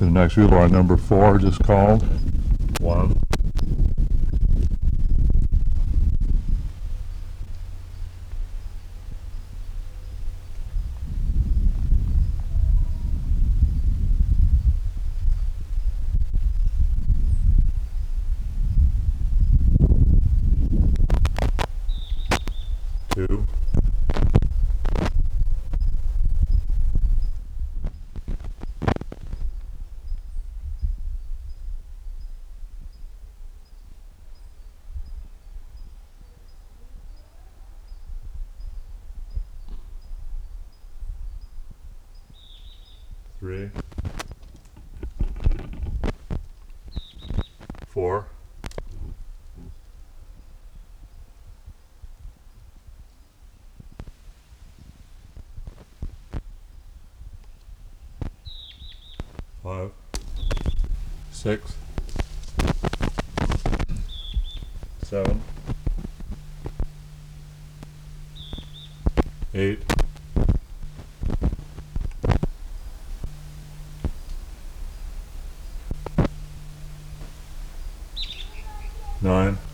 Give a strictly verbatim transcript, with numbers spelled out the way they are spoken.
to the next group on number four, just called. One. Two. Three. Four. Five. Six. Seven. Eight. Nine.